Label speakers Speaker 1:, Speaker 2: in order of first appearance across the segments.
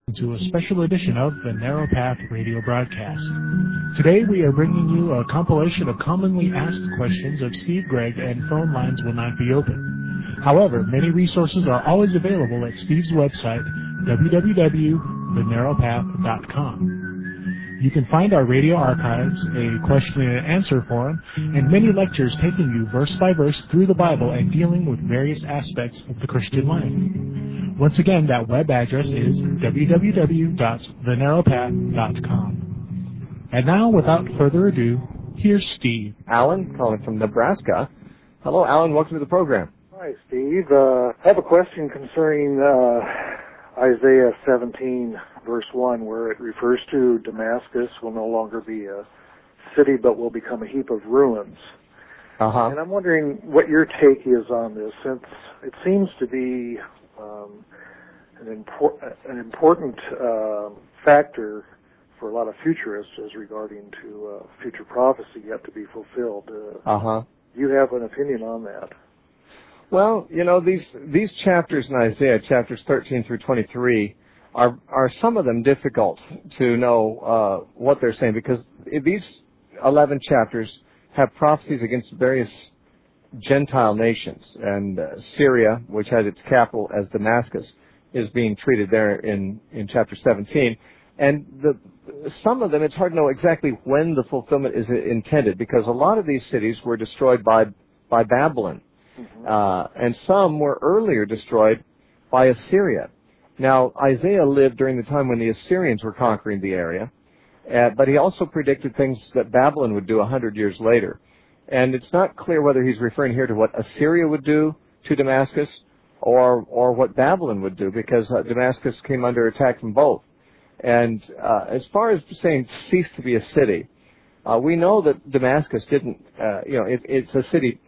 Speaker 1: To a special edition of the Narrow Path radio broadcast. Today we are bringing you a compilation of commonly asked questions of Steve Gregg, and phone lines will not be open. However, many resources are always available at Steve's website, www.thenarrowpath.com. You can find our radio archives, a question and answer forum, and many lectures taking you verse by verse through the Bible and dealing with various aspects of the Christian life. Once again, that web address is www.thenarrowpath.com. And now, without further ado, here's Steve.
Speaker 2: Alan, calling from Nebraska. Hello, Alan. Welcome to the program.
Speaker 3: Hi, Steve. I have a question concerning Isaiah 17, verse 1, where it refers to Damascus will no longer be a city, but will become a heap of ruins. And I'm wondering what your take is on this, since it seems to be an important factor for a lot of futurists as regarding to future prophecy yet to be fulfilled. Do you have an opinion on that?
Speaker 2: Well, you know, these chapters in Isaiah, chapters 13 through 23, are some of them difficult to know what they're saying, because these 11 chapters have prophecies against various Gentile nations, and Syria, which has its capital as Damascus, is being treated there in chapter 17. And some of them, it's hard to know exactly when the fulfillment is intended, because a lot of these cities were destroyed by Babylon, and some were earlier destroyed by Assyria. Now, Isaiah lived during the time when the Assyrians were conquering the area, but he also predicted things that Babylon would do 100 years later. And it's not clear whether he's referring here to what Assyria would do to Damascus or what Babylon would do, because Damascus came under attack from both. And as far as saying cease to be a city, we know that Damascus didn't, it's a city,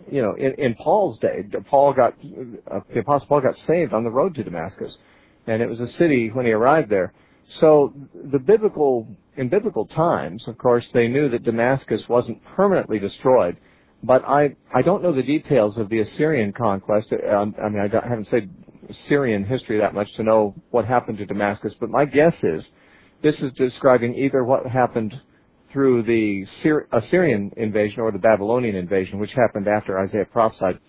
Speaker 2: in Paul's day. The Apostle Paul got saved on the road to Damascus, and it was a city when he arrived there. So in biblical times, of course, they knew that Damascus wasn't permanently destroyed. But I don't know the details of the Assyrian conquest. I haven't studied Syrian history that much to know what happened to Damascus. But my guess is this is describing either what happened through the Assyrian invasion or the Babylonian invasion, which happened after Isaiah prophesied.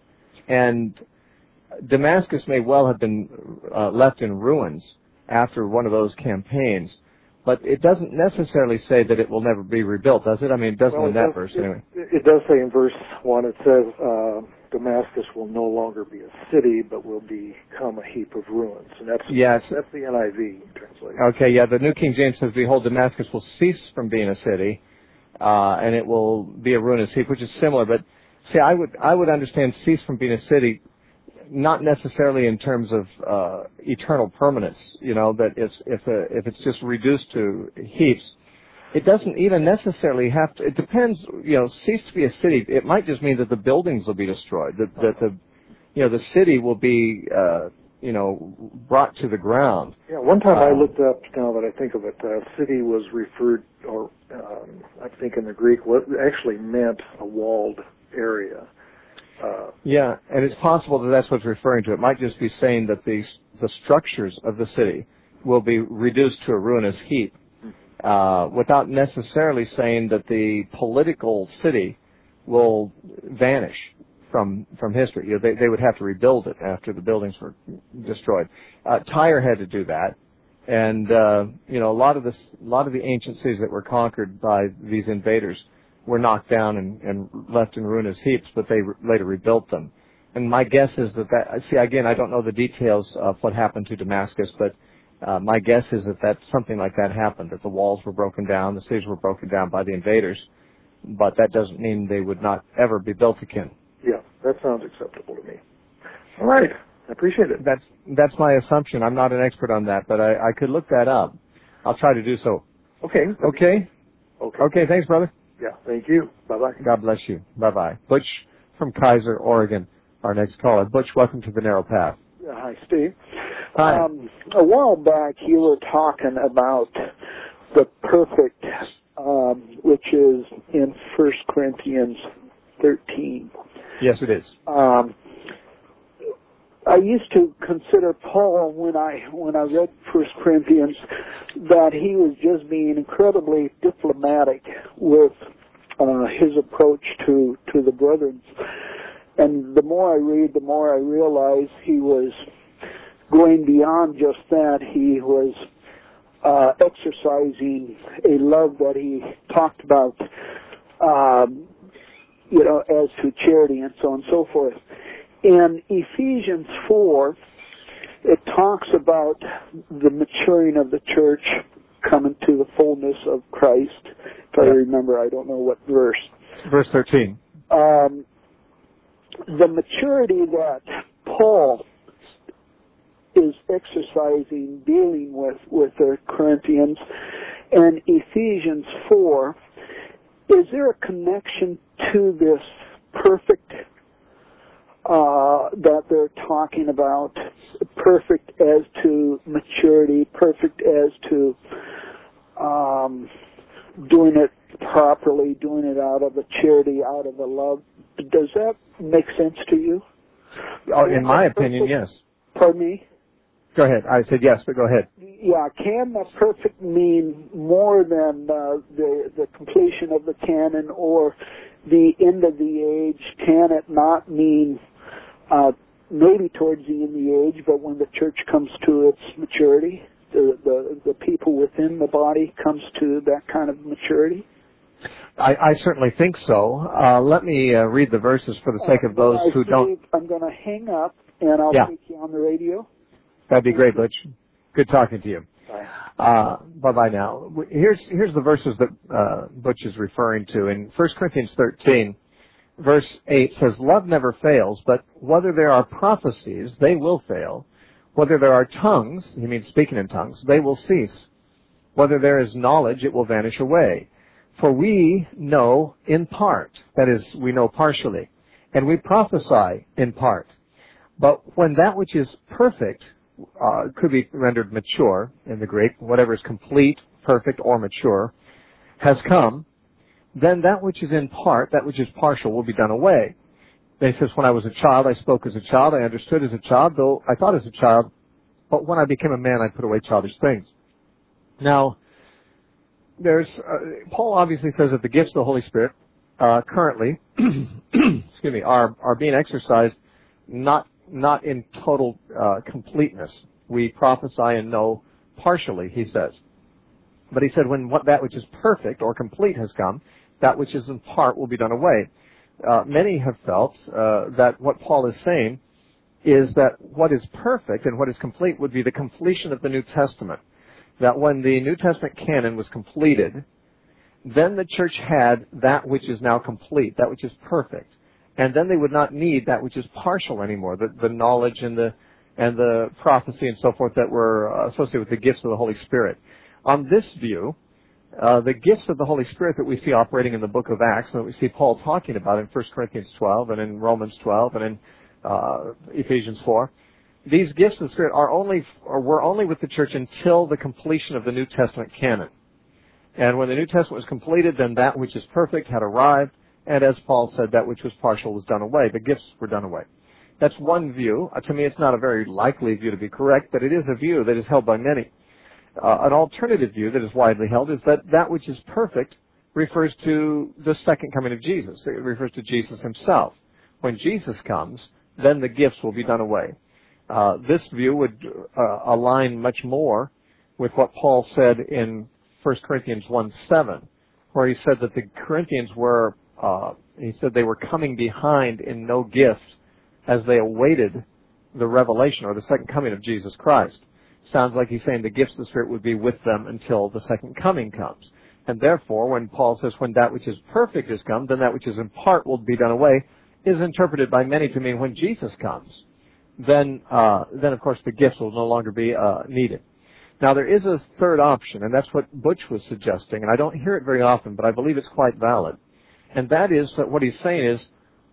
Speaker 2: And Damascus may well have been left in ruins after one of those campaigns. But it doesn't necessarily say that it will never be rebuilt, does it? I mean, it doesn't in that verse, anyway.
Speaker 3: It does say in verse 1, it says, Damascus will no longer be a city, but will become a heap of ruins. And that's the NIV translation.
Speaker 2: Okay, yeah, the New King James says, behold, Damascus will cease from being a city, and it will be a ruinous heap, which is similar. But, see, I would understand cease from being a city, not necessarily in terms of eternal permanence, that if it's just reduced to heaps, it doesn't even necessarily have to. It depends, cease to be a city. It might just mean that the buildings will be destroyed, that the city will be brought to the ground.
Speaker 3: Yeah, one time I looked up, now that I think of it, city was referred, or I think in the Greek, what actually meant a walled area.
Speaker 2: Yeah, and it's possible that that's what's referring to. It might just be saying that the structures of the city will be reduced to a ruinous heap, without necessarily saying that the political city will vanish from history. They would have to rebuild it after the buildings were destroyed. Tyre had to do that, and a lot of the ancient cities that were conquered by these invaders were knocked down and left in ruinous heaps, but they later rebuilt them. And my guess is that again, I don't know the details of what happened to Damascus, but my guess is that something like that happened, that the walls were broken down, the cities were broken down by the invaders, but that doesn't mean they would not ever be built again.
Speaker 3: Yeah, that sounds acceptable to me. All right, I appreciate it.
Speaker 2: That's my assumption. I'm not an expert on that, but I could look that up. I'll try to do so.
Speaker 3: Okay.
Speaker 2: Okay, thanks, brother.
Speaker 3: Yeah, thank you. Bye-bye.
Speaker 2: God bless you. Bye-bye. Butch from Kaiser, Oregon, our next caller. Butch, welcome to the Narrow Path.
Speaker 4: Hi, Steve.
Speaker 2: Hi.
Speaker 4: A while back, you were talking about the perfect, which is in 1 Corinthians 13.
Speaker 2: Yes, it is.
Speaker 4: I used to consider Paul, when I read 1 Corinthians, that he was just being incredibly diplomatic with his approach to the brethren. And the more I read, the more I realize he was going beyond just that. He was exercising a love that he talked about, as to charity and so on and so forth. In Ephesians 4, it talks about the maturing of the church coming to the fullness of Christ. If I remember, I don't know what verse.
Speaker 2: Verse 13.
Speaker 4: The maturity that Paul is exercising, dealing with the Corinthians, and Ephesians 4, is there a connection to this perfect that they're talking about, perfect as to maturity, perfect as to doing it properly, doing it out of a charity, out of a love? Does that make sense to you?
Speaker 2: Oh, in my opinion, yes.
Speaker 4: Pardon me?
Speaker 2: Go ahead. I said yes, but go ahead.
Speaker 4: Yeah, can the perfect mean more than the completion of the canon or the end of the age? Can it not mean maybe towards the end of the age, but when the church comes to its maturity, the people within the body comes to that kind of maturity?
Speaker 2: I certainly think so. Let me read the verses for the sake of those who don't.
Speaker 4: I'm going to hang up, and I'll take you on the radio.
Speaker 2: That'd be great, Butch. Good talking to you.
Speaker 4: Bye.
Speaker 2: Bye-bye now. Here's the verses that Butch is referring to. In 1 Corinthians 13, verse 8 says, "Love never fails, but whether there are prophecies, they will fail. Whether there are tongues," he means speaking in tongues, "they will cease. Whether there is knowledge, it will vanish away. For we know in part," that is, we know partially, "and we prophesy in part. But when that which is perfect," could be rendered mature in the Greek, whatever is complete, perfect, or mature, "has come, then that which is in part, that which is partial, will be done away." Then he says, "When I was a child, I spoke as a child, I understood as a child, though I thought as a child, but when I became a man, I put away childish things." Now, there's Paul obviously says that the gifts of the Holy Spirit currently are being exercised not in total completeness. We prophesy and know partially, he says. But he said when that which is perfect or complete has come, that which is in part will be done away. Many have felt that what Paul is saying is that what is perfect and what is complete would be the completion of the New Testament. That when the New Testament canon was completed, then the church had that which is now complete, that which is perfect. And then they would not need that which is partial anymore, the knowledge and the prophecy and so forth that were associated with the gifts of the Holy Spirit. On this view, the gifts of the Holy Spirit that we see operating in the book of Acts, and that we see Paul talking about in 1 Corinthians 12 and in Romans 12 and in Ephesians 4, these gifts of the Spirit were only with the church until the completion of the New Testament canon. And when the New Testament was completed, then that which is perfect had arrived, and as Paul said, that which was partial was done away. The gifts were done away. That's one view. To me, it's not a very likely view to be correct, but it is a view that is held by many. An alternative view that is widely held is that which is perfect refers to the second coming of Jesus. It refers to Jesus himself. When Jesus comes, then the gifts will be done away. This view would align much more with what Paul said in 1 Corinthians 1:7, where he said that the Corinthians were, he said they were coming behind in no gift as they awaited the revelation or the second coming of Jesus Christ. Sounds like he's saying the gifts of the Spirit would be with them until the second coming comes. And therefore, when Paul says when that which is perfect has come, then that which is in part will be done away, is interpreted by many to mean when Jesus comes. Then of course the gifts will no longer be needed. Now there is a third option, and that's what Butch was suggesting, and I don't hear it very often, but I believe it's quite valid. And that is that what he's saying is,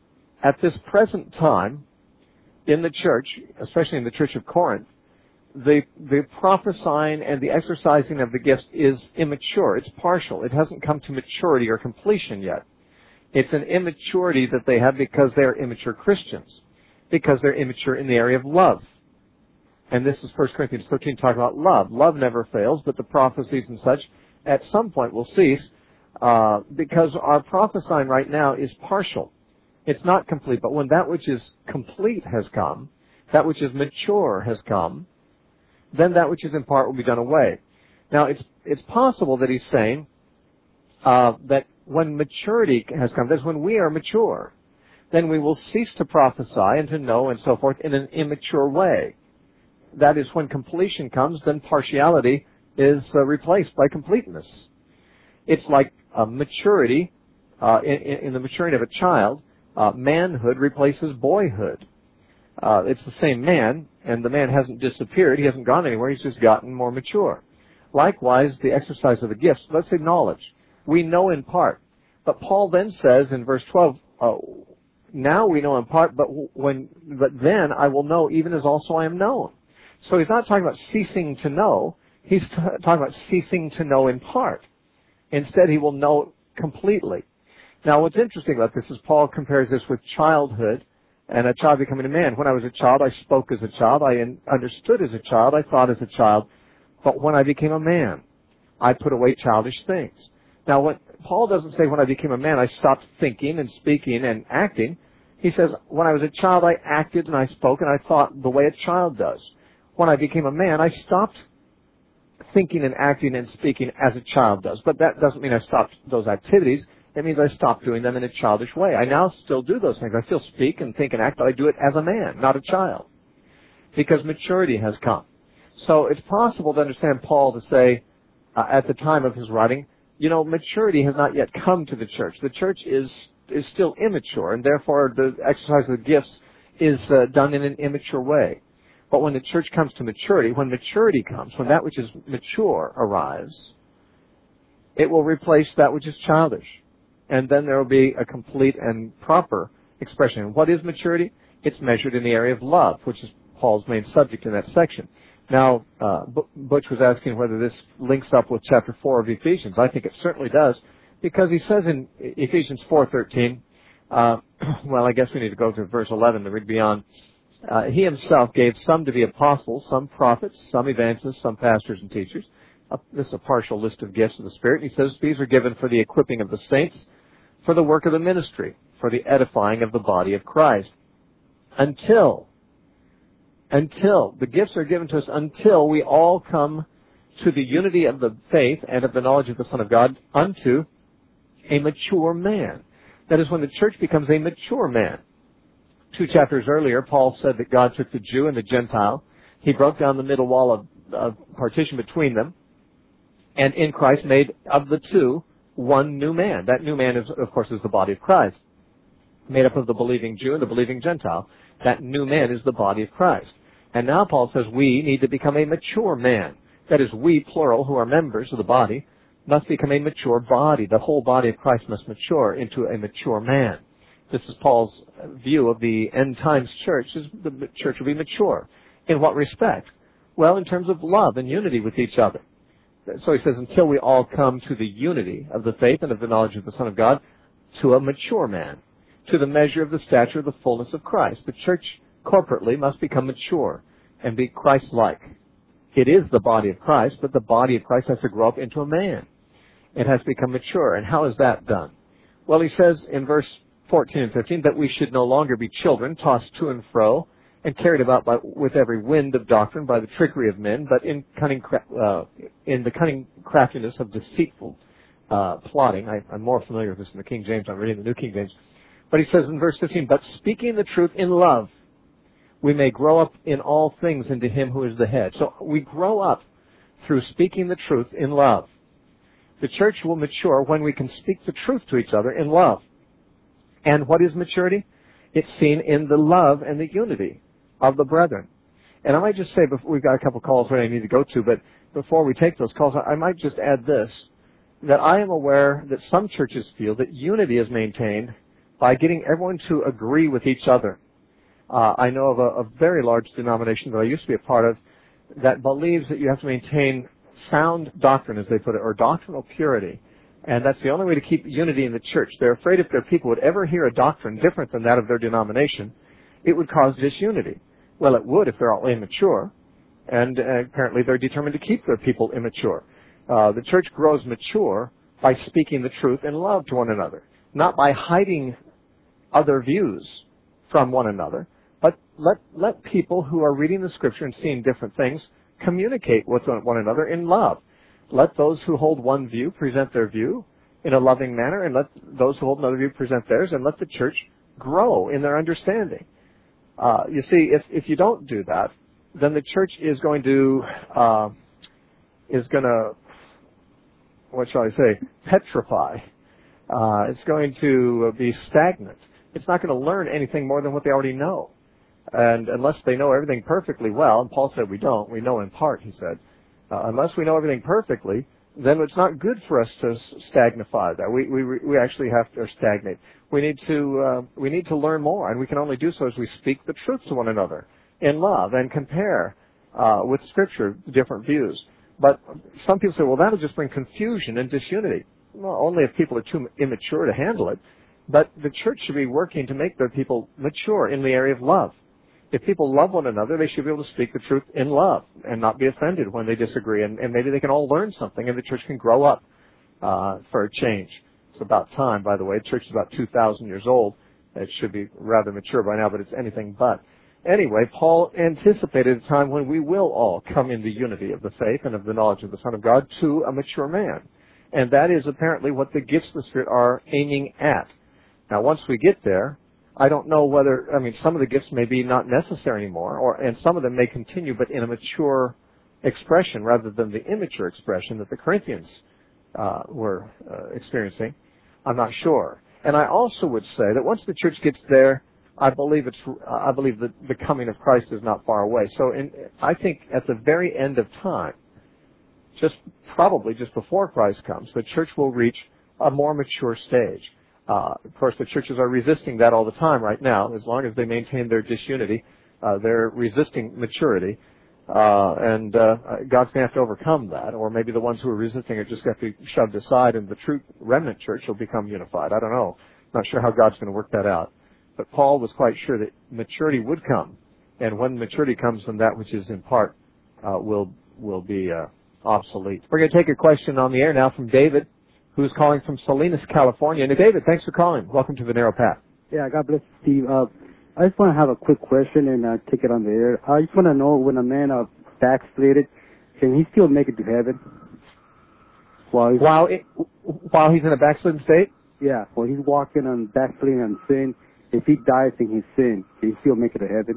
Speaker 2: at this present time, in the church, especially in the Church of Corinth, the prophesying and the exercising of the gifts is immature. It's partial. It hasn't come to maturity or completion yet. It's an immaturity that they have because they are immature Christians. because they're immature in the area of love. And this is 1 Corinthians 13 talking about love. Love never fails, but the prophecies and such at some point will cease because our prophesying right now is partial. It's not complete, but when that which is complete has come, that which is mature has come, then that which is in part will be done away. Now, it's possible that he's saying that when maturity has come, that's when we are mature, then we will cease to prophesy and to know and so forth in an immature way. That is, when completion comes, then partiality is replaced by completeness. It's like maturity, in the maturing of a child, manhood replaces boyhood. It's the same man, and the man hasn't disappeared. He hasn't gone anywhere. He's just gotten more mature. Likewise, the exercise of the gifts. Let's say knowledge. We know in part. But Paul then says in verse 12, now we know in part, but then I will know even as also I am known. So he's not talking about ceasing to know. He's talking about ceasing to know in part. Instead, he will know completely. Now, what's interesting about this is Paul compares this with childhood and a child becoming a man. When I was a child, I spoke as a child. I understood as a child. I thought as a child. But when I became a man, I put away childish things. Now, when Paul doesn't say when I became a man, I stopped thinking and speaking and acting. He says, when I was a child, I acted and I spoke and I thought the way a child does. When I became a man, I stopped thinking and acting and speaking as a child does. But that doesn't mean I stopped those activities. It means I stopped doing them in a childish way. I now still do those things. I still speak and think and act, but I do it as a man, not a child. Because maturity has come. So it's possible to understand Paul to say, at the time of his writing, maturity has not yet come to the church. The church is still immature, and therefore the exercise of the gifts is done in an immature way. But when the church comes to maturity, when maturity comes, when that which is mature arrives, it will replace that which is childish. And then there will be a complete and proper expression. What is maturity? It's measured in the area of love, which is Paul's main subject in that section. Now, Butch was asking whether this links up with chapter 4 of Ephesians. I think it certainly does, because he says in Ephesians 4:13, well, I guess we need to go to verse 11 to read beyond. He himself gave some to be apostles, some prophets, some evangelists, some pastors and teachers. This is a partial list of gifts of the Spirit. He says these are given for the equipping of the saints, for the work of the ministry, for the edifying of the body of Christ. Until the gifts are given to us until we all come to the unity of the faith and of the knowledge of the Son of God unto a mature man. That is when the church becomes a mature man. 2 chapters earlier, Paul said that God took the Jew and the Gentile. He broke down the middle wall of partition between them, and in Christ made of the two one new man. That new man, is the body of Christ, made up of the believing Jew and the believing Gentile. That new man is the body of Christ. And now Paul says we need to become a mature man. That is, we, plural, who are members of the body, must become a mature body. The whole body of Christ must mature into a mature man. This is Paul's view of the end times church, is the church will be mature. In what respect? Well, in terms of love and unity with each other. So he says, until we all come to the unity of the faith and of the knowledge of the Son of God, to a mature man, to the measure of the stature of the fullness of Christ. The church corporately must become mature and be Christ-like. It is the body of Christ, but the body of Christ has to grow up into a man. It has to become mature. And how is that done? Well, he says in verse 14 and 15 that we should no longer be children, tossed to and fro, and carried about with every wind of doctrine by the trickery of men, but in the cunning craftiness of deceitful plotting. I'm more familiar with this in the King James. I'm reading the New King James. But he says in verse 15, but speaking the truth in love, we may grow up in all things into him who is the head. So we grow up through speaking the truth in love. The church will mature when we can speak the truth to each other in love. And what is maturity? It's seen in the love and the unity of the brethren. And I might just say, before, we've got a couple calls that I need to go to, but before we take those calls, I might just add this, that I am aware that some churches feel that unity is maintained by getting everyone to agree with each other. I know of a very large denomination that I used to be a part of that believes that you have to maintain sound doctrine, as they put it, or doctrinal purity. And that's the only way to keep unity in the church. They're afraid if their people would ever hear a doctrine different than that of their denomination, it would cause disunity. Well, it would if they're all immature, and apparently they're determined to keep their people immature. The church grows mature by speaking the truth in love to one another, not by hiding other views from one another, but let people who are reading the Scripture and seeing different things communicate with one another in love. Let those who hold one view present their view in a loving manner, and let those who hold another view present theirs, and let the church grow in their understanding. You see, if you don't do that, then the church is going to, what shall I say, petrify. It's going to be stagnant. It's not going to learn anything more than what they already know. And unless they know everything perfectly well, and Paul said we don't, we know in part, he said, unless we know everything perfectly, then it's not good for us to stagnify that. We actually have to stagnate. We need to learn more, and we can only do so as we speak the truth to one another in love and compare with Scripture different views. But some people say, well, that'll just bring confusion and disunity. Well, only if people are too immature to handle it. But the church should be working to make their people mature in the area of love. If people love one another, they should be able to speak the truth in love and not be offended when they disagree. And maybe they can all learn something, and the church can grow up for a change. It's about time, by the way. The church is about 2,000 years old. It should be rather mature by now, but it's anything but. Anyway, Paul anticipated a time when we will all come into unity of the faith and of the knowledge of the Son of God to a mature man. And that is apparently what the gifts of the Spirit are aiming at. Now, once we get there, I don't know whether, some of the gifts may be not necessary anymore, and some of them may continue, but in a mature expression rather than the immature expression that the Corinthians were experiencing. I'm not sure. And I also would say that once the church gets there, I believe that the coming of Christ is not far away. So I think at the very end of time, probably just before Christ comes, the church will reach a more mature stage. Of course, the churches are resisting that all the time right now. As long as they maintain their disunity, they're resisting maturity. And God's going to have to overcome that. Or maybe the ones who are resisting it just have to be shoved aside, and the true remnant church will become unified. I don't know. Not sure how God's going to work that out. But Paul was quite sure that maturity would come. And when maturity comes, then that which is in part will be obsolete. We're going to take a question on the air now from David, who's calling from Salinas, California. And David, thanks for calling. Welcome to the Narrow Path.
Speaker 5: Yeah, God bless you, Steve. I just want to have a quick question and take it on the air. I just want to know, when a man backslided, can he still make it to heaven?
Speaker 2: While he's in a backslidden state?
Speaker 5: Yeah, while he's walking on backsliding on sin, if he dies in his sin, can he still make it to heaven?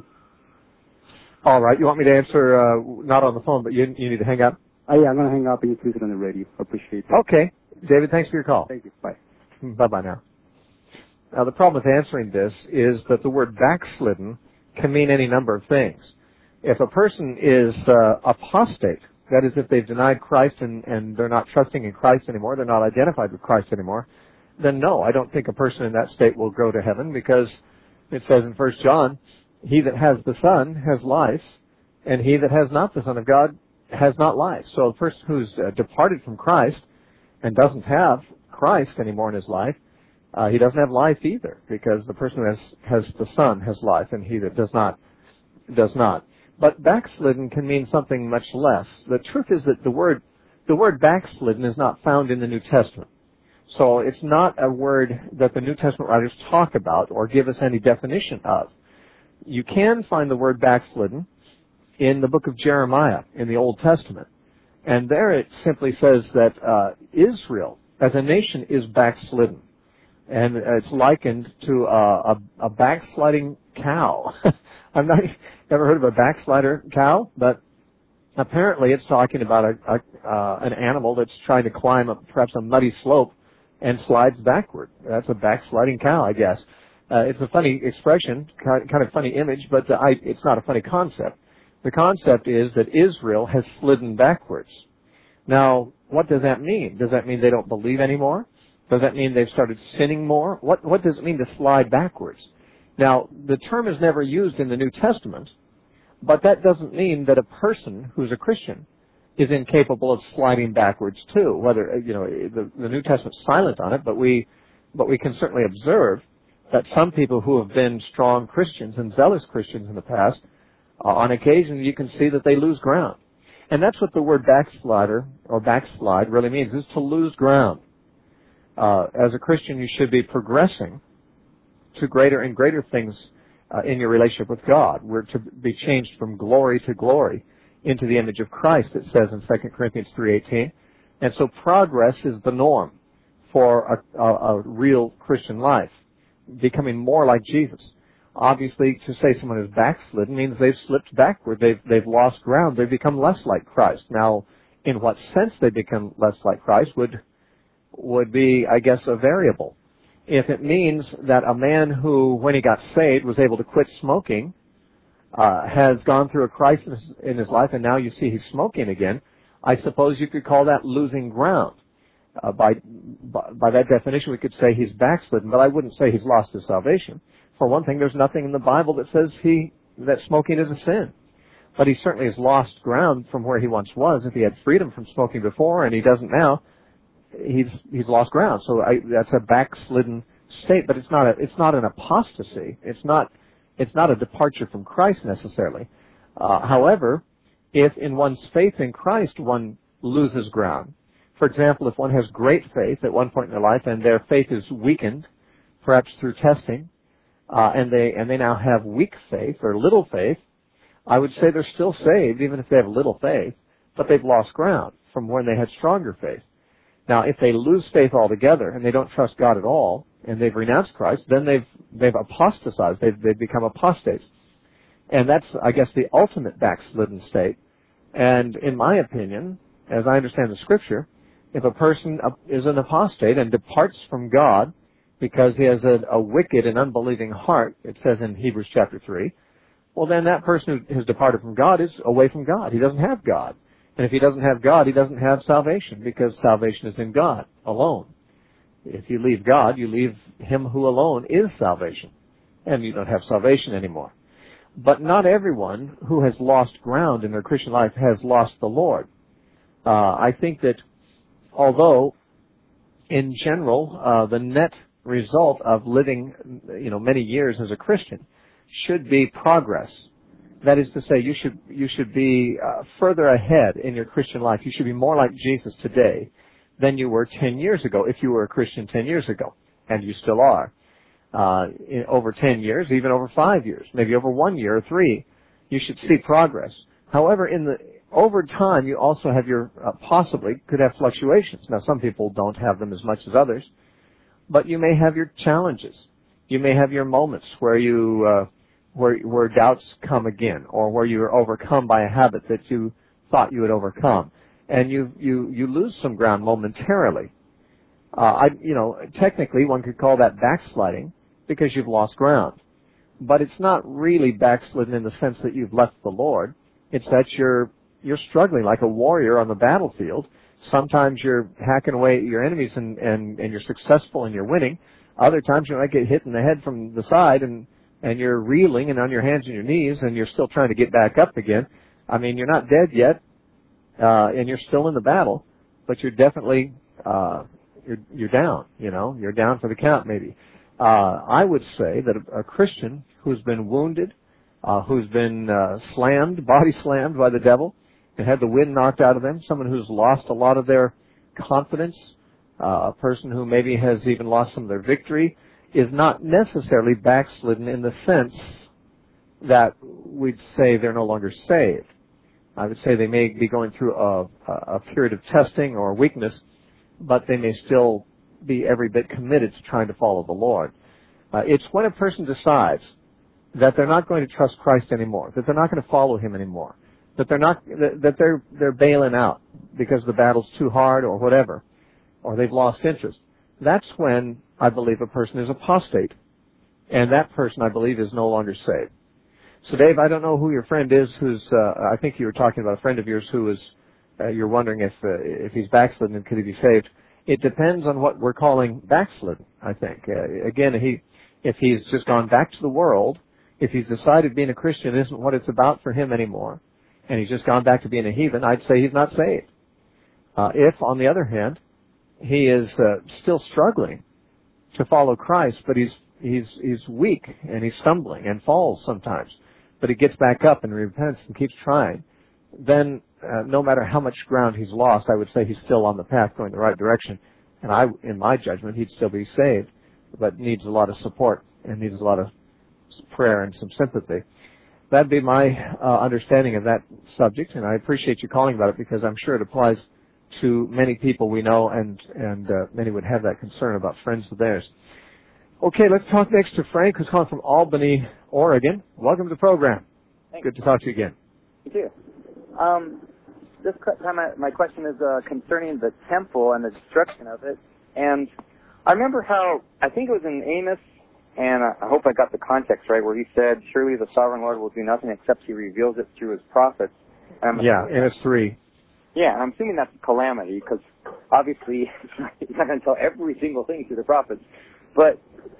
Speaker 2: All right. You want me to answer not on the phone, but you need to hang up?
Speaker 5: Yeah, I'm going to hang up and you please it on the radio. I appreciate it.
Speaker 2: Okay. David, thanks for your call.
Speaker 5: Thank you. Bye.
Speaker 2: Bye-bye now. Now, the problem with answering this is that the word backslidden can mean any number of things. If a person is apostate, that is, if they've denied Christ and they're not trusting in Christ anymore, they're not identified with Christ anymore, then no, I don't think a person in that state will go to heaven, because it says in 1 John, he that has the Son has life, and he that has not the Son of God has not life. So a person who's departed from Christ and doesn't have Christ anymore in his life, he doesn't have life either, because the person who has the Son has life, and he that does not, does not. But backslidden can mean something much less. The truth is that the word backslidden is not found in the New Testament. So it's not a word that the New Testament writers talk about or give us any definition of. You can find the word backslidden in the book of Jeremiah in the Old Testament. And there it simply says that Israel as a nation is backslidden. And it's likened to a backsliding cow. I've never heard of a backslider cow, but apparently it's talking about an animal that's trying to climb perhaps a muddy slope and slides backward. That's a backsliding cow, I guess. It's a funny expression, kind of funny image, but it's not a funny concept. The concept is that Israel has slidden backwards. Now, what does that mean? Does that mean they don't believe anymore? Does that mean they've started sinning more? What does it mean to slide backwards? Now, the term is never used in the New Testament, but that doesn't mean that a person who's a Christian is incapable of sliding backwards too. Whether, the New Testament's silent on it, but we can certainly observe that some people who have been strong Christians and zealous Christians in the past, on occasion you can see that they lose ground. And that's what the word backslider or backslide really means, is to lose ground. As a Christian, you should be progressing to greater and greater things in your relationship with God. We're to be changed from glory to glory into the image of Christ, it says in 2 Corinthians 3:18. And so progress is the norm for a real Christian life, becoming more like Jesus. Obviously, to say someone is backslidden means they've slipped backward. They've lost ground. They've become less like Christ. Now, in what sense they become less like Christ would be, I guess, a variable. If it means that a man who, when he got saved, was able to quit smoking, has gone through a crisis in his life, and now you see he's smoking again, I suppose you could call that losing ground. By that definition, we could say he's backslidden, but I wouldn't say he's lost his salvation. For one thing, there's nothing in the Bible that says that smoking is a sin. But he certainly has lost ground from where he once was. If he had freedom from smoking before and he doesn't now, he's lost ground. So that's a backslidden state, but it's not an apostasy. It's not a departure from Christ necessarily. However, if in one's faith in Christ one loses ground, for example, if one has great faith at one point in their life and their faith is weakened, perhaps through testing, and they now have weak faith or little faith, I would say they're still saved even if they have little faith, but they've lost ground from when they had stronger faith. Now, if they lose faith altogether and they don't trust God at all, and they've renounced Christ, then they've apostatized. They've become apostates. And that's, I guess, the ultimate backslidden state. And in my opinion, as I understand the Scripture, if a person is an apostate and departs from God because he has a wicked and unbelieving heart, it says in Hebrews chapter 3, well, then that person who has departed from God is away from God. He doesn't have God. And if he doesn't have God, he doesn't have salvation, because salvation is in God alone. If you leave God, you leave Him who alone is salvation, and you don't have salvation anymore. But not everyone who has lost ground in their Christian life has lost the Lord. I think that although, in general, the net result of living, many years as a Christian should be progress. That is to say, you should be further ahead in your Christian life. You should be more like Jesus today than you were 10 years ago, if you were a Christian 10 years ago, and you still are. Over 10 years, even over 5 years, maybe over 1 year or 3, you should see progress. However, over time, you also have possibly could have fluctuations. Now, some people don't have them as much as others, but you may have your challenges. You may have your moments where where doubts come again, or where you are overcome by a habit that you thought you had overcome, and you lose some ground momentarily. Technically, one could call that backsliding because you've lost ground, but it's not really backslidden in the sense that you've left the Lord. It's that you're struggling like a warrior on the battlefield. Sometimes you're hacking away at your enemies and you're successful and you're winning. Other times you might get hit in the head from the side and you're reeling and on your hands and your knees, and you're still trying to get back up again. I mean, you're not dead yet, and you're still in the battle, but you're definitely you're down. You're down for the count, maybe. I would say that a Christian who's been wounded, who's been body slammed by the devil, and had the wind knocked out of them, someone who's lost a lot of their confidence, a person who maybe has even lost some of their victory, is not necessarily backslidden in the sense that we'd say they're no longer saved. I would say they may be going through a period of testing or weakness, but they may still be every bit committed to trying to follow the Lord. It's when a person decides that they're not going to trust Christ anymore, that they're not going to follow Him anymore, that they're bailing out because the battle's too hard or whatever, or they've lost interest. That's when I believe a person is apostate, and that person, I believe, is no longer saved. So, Dave, I don't know who your friend is I think you were talking about a friend of yours who is, you're wondering if he's backslidden and could he be saved. It depends on what we're calling backslidden, I think. Again, if he's just gone back to the world, if he's decided being a Christian isn't what it's about for him anymore, and he's just gone back to being a heathen, I'd say he's not saved. If, on the other hand, he is still struggling to follow Christ, but he's he's weak and he's stumbling and falls sometimes, but he gets back up and repents and keeps trying, then no matter how much ground he's lost, I would say he's still on the path going the right direction. And in my judgment, he'd still be saved, but needs a lot of support and needs a lot of prayer and some sympathy. That'd be my understanding of that subject, and I appreciate you calling about it because I'm sure it applies to many people we know, and many would have that concern about friends of theirs. Okay, let's talk next to Frank, who's calling from Albany, Oregon. Welcome to the program.
Speaker 6: Thanks.
Speaker 2: Good to talk to you again.
Speaker 6: Thank you. This time my question is concerning the temple and the destruction of it. And I remember how, I think it was in Amos, and I hope I got the context right, where he said, surely the sovereign Lord will do nothing except he reveals it through his prophets.
Speaker 2: Yeah, Amos 3.
Speaker 6: Yeah, I'm assuming that's a calamity, because obviously he's not going to tell every single thing to the prophets. But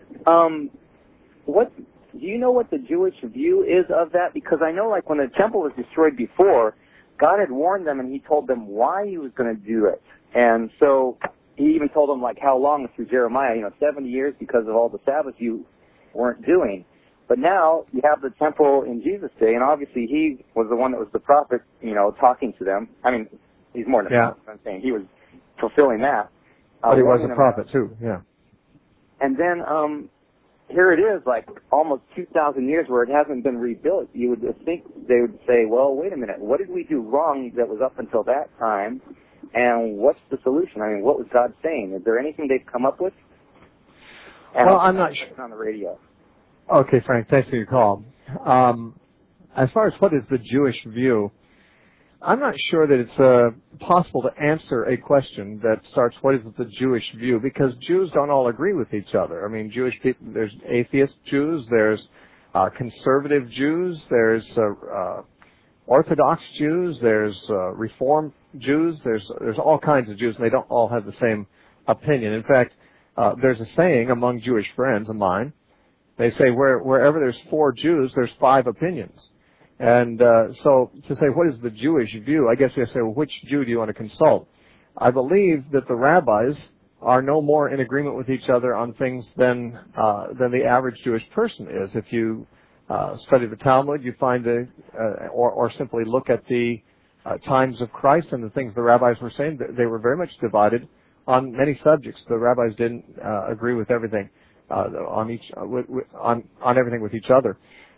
Speaker 6: what do you know what the Jewish view is of that? Because I know, like, when the temple was destroyed before, God had warned them, and he told them why he was going to do it. And so he even told them, like, how long through Jeremiah, 70 years because of all the Sabbaths you weren't doing. But now you have the temple in Jesus' day, and obviously he was the one that was the prophet, talking to them. I mean, he's more than a prophet, I'm saying. He was fulfilling that.
Speaker 2: But he was a prophet, too, yeah.
Speaker 6: And then here it is, like, almost 2,000 years where it hasn't been rebuilt. You would think they would say, well, wait a minute, what did we do wrong that was up until that time, and what's the solution? I mean, what was God saying? Is there anything they've come up with? And
Speaker 2: well, I'm not sure.
Speaker 6: On the radio.
Speaker 2: Okay, Frank, thanks for your call. As far as what is the Jewish view, I'm not sure that it's possible to answer a question that starts, what is the Jewish view? Because Jews don't all agree with each other. I mean, Jewish people, there's atheist Jews, there's conservative Jews, there's Orthodox Jews, there's Reform Jews, there's all kinds of Jews, and they don't all have the same opinion. In fact, there's a saying among Jewish friends of mine. They say wherever there's 4 Jews, there's 5 opinions. And so to say, what is the Jewish view? I guess we have to say, well, which Jew do you want to consult? I believe that the rabbis are no more in agreement with each other on things than the average Jewish person is. If you study the Talmud, you find or simply look at the times of Christ and the things the rabbis were saying, they were very much divided on many subjects. The rabbis didn't agree with everything on everything with each other.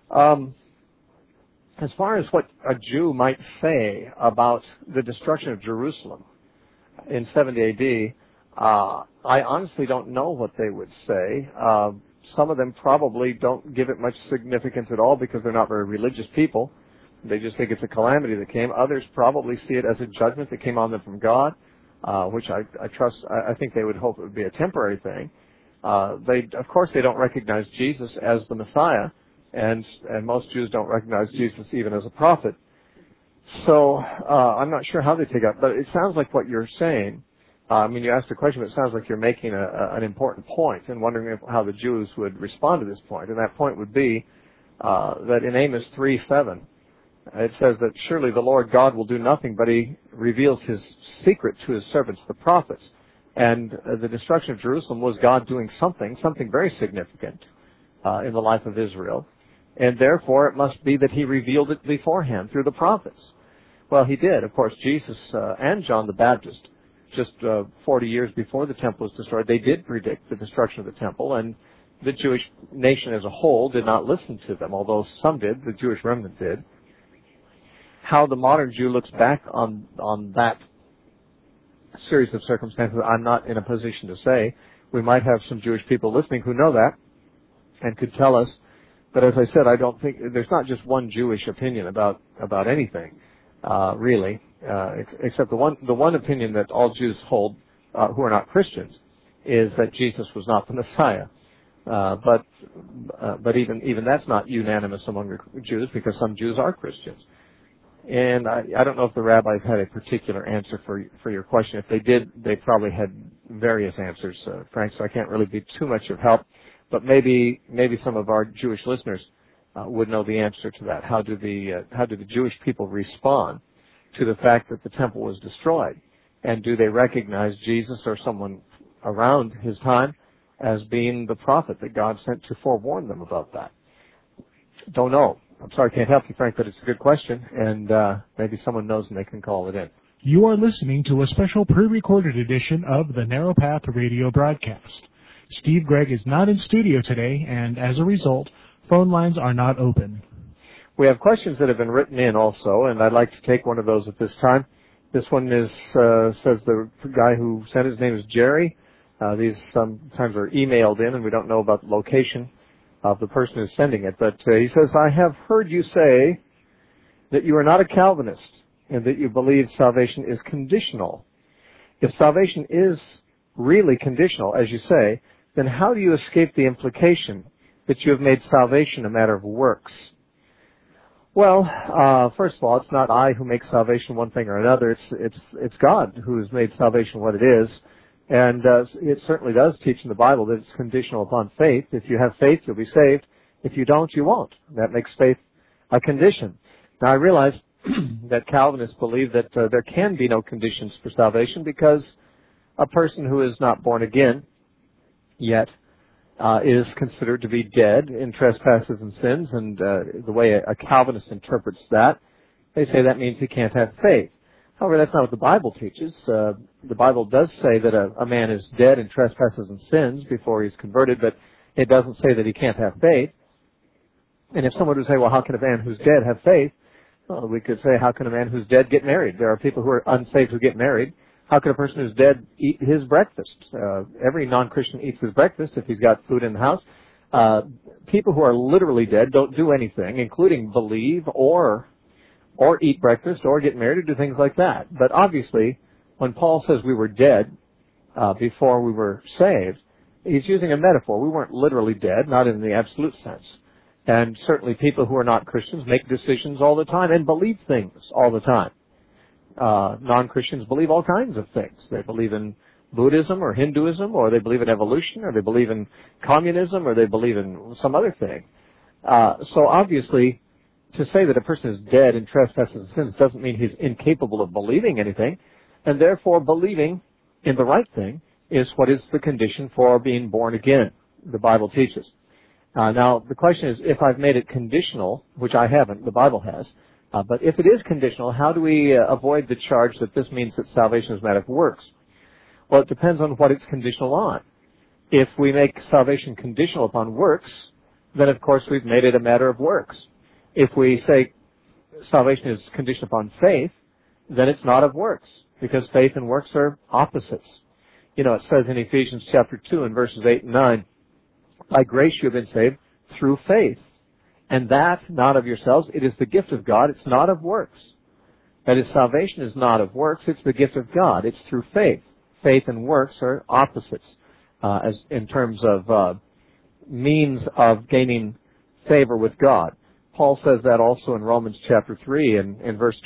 Speaker 2: As far as what a Jew might say about the destruction of Jerusalem in 70 A.D., I honestly don't know what they would say. Some of them probably don't give it much significance at all because they're not very religious people. They just think it's a calamity that came. Others probably see it as a judgment that came on them from God, which I trust. I think they would hope it would be a temporary thing. Of course, they don't recognize Jesus as the Messiah. And most Jews don't recognize Jesus even as a prophet. So I'm not sure how they take up, but it sounds like what you're saying. I mean, you asked a question, but it sounds like you're making an important point and wondering how the Jews would respond to this point. And that point would be that in Amos 3:7, it says that surely the Lord God will do nothing, but he reveals his secret to his servants, the prophets. And the destruction of Jerusalem was God doing something very significant in the life of Israel. And therefore, it must be that he revealed it beforehand through the prophets. Well, he did. Of course, Jesus and John the Baptist, just 40 years before the temple was destroyed, they did predict the destruction of the temple, and the Jewish nation as a whole did not listen to them, although some did, the Jewish remnant did. How the modern Jew looks back on that series of circumstances, I'm not in a position to say. We might have some Jewish people listening who know that and could tell us. But as I said, I don't think there's not just one Jewish opinion about anything, really, except the one opinion that all Jews hold, who are not Christians, is that Jesus was not the Messiah. But even that's not unanimous among the Jews because some Jews are Christians. And I don't know if the rabbis had a particular answer for your question. If they did, they probably had various answers, Frank. So I can't really be too much of help. But maybe some of our Jewish listeners would know the answer to that. How do the Jewish people respond to the fact that the temple was destroyed? And do they recognize Jesus or someone around his time as being the prophet that God sent to forewarn them about that? Don't know. I'm sorry, I can't help you, Frank, but it's a good question, and maybe someone knows and they can call it in.
Speaker 1: You are listening to a special pre-recorded edition of the Narrow Path radio broadcast. Steve Gregg is not in studio today, and as a result, phone lines are not open.
Speaker 2: We have questions that have been written in also, and I'd like to take one of those at this time. This one is says the guy who sent his name is Jerry. These sometimes are emailed in, and we don't know about the location of the person who's sending it. But he says, I have heard you say that you are not a Calvinist and that you believe salvation is conditional. If salvation is really conditional, as you say, then how do you escape the implication that you have made salvation a matter of works? Well, first of all, it's not I who makes salvation one thing or another. It's God who has made salvation what it is. And it certainly does teach in the Bible that it's conditional upon faith. If you have faith, you'll be saved. If you don't, you won't. That makes faith a condition. Now, I realize that Calvinists believe that there can be no conditions for salvation because a person who is not born again yet is considered to be dead in trespasses and sins, and the way a Calvinist interprets that, they say that means he can't have faith. However, that's not what the Bible teaches. The Bible does say that a man is dead in trespasses and sins before he's converted, but it doesn't say that he can't have faith. And if someone would say, well, how can a man who's dead have faith? Well, we could say, how can a man who's dead get married? There are people who are unsaved who get married. How can a person who's dead eat his breakfast? Every non-Christian eats his breakfast if he's got food in the house. People who are literally dead don't do anything, including believe or eat breakfast or get married or do things like that. But obviously, when Paul says we were dead before we were saved, he's using a metaphor. We weren't literally dead, not in the absolute sense. And certainly people who are not Christians make decisions all the time and believe things all the time. Non-Christians believe all kinds of things. They believe in Buddhism or Hinduism, or they believe in evolution, or they believe in communism, or they believe in some other thing. So obviously, to say that a person is dead in trespasses and sins doesn't mean he's incapable of believing anything, and therefore believing in the right thing is what is the condition for being born again, the Bible teaches. Now, the question is, if I've made it conditional, which I haven't, the Bible has, but if it is conditional, how do we avoid the charge that this means that salvation is a matter of works? Well, it depends on what it's conditional on. If we make salvation conditional upon works, then of course we've made it a matter of works. If we say salvation is conditioned upon faith, then it's not of works, because faith and works are opposites. You know, it says in Ephesians chapter 2 and verses 8 and 9, by grace you have been saved through faith. And that, not of yourselves, it is the gift of God, it's not of works. That is, salvation is not of works, it's the gift of God, it's through faith. Faith and works are opposites as in terms of means of gaining favor with God. Paul says that also in Romans chapter 3 and in verse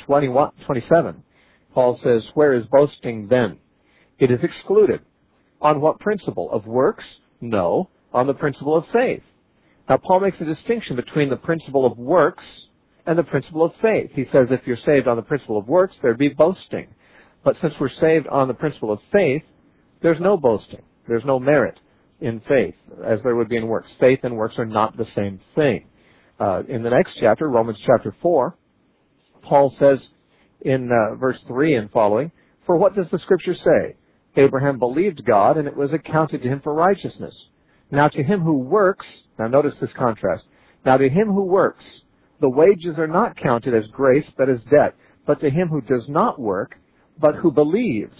Speaker 2: 27. Paul says, where is boasting then? It is excluded. On what principle? Of works? No, on the principle of faith. Now, Paul makes a distinction between the principle of works and the principle of faith. He says if you're saved on the principle of works, there'd be boasting. But since we're saved on the principle of faith, there's no boasting. There's no merit in faith, as there would be in works. Faith and works are not the same thing. In the next chapter, Romans chapter 4, Paul says in verse 3 and following, for what does the Scripture say? Abraham believed God, and it was accounted to him for righteousness. Now to him who works, now notice this contrast, now to him who works, the wages are not counted as grace, but as debt. But to him who does not work, but who believes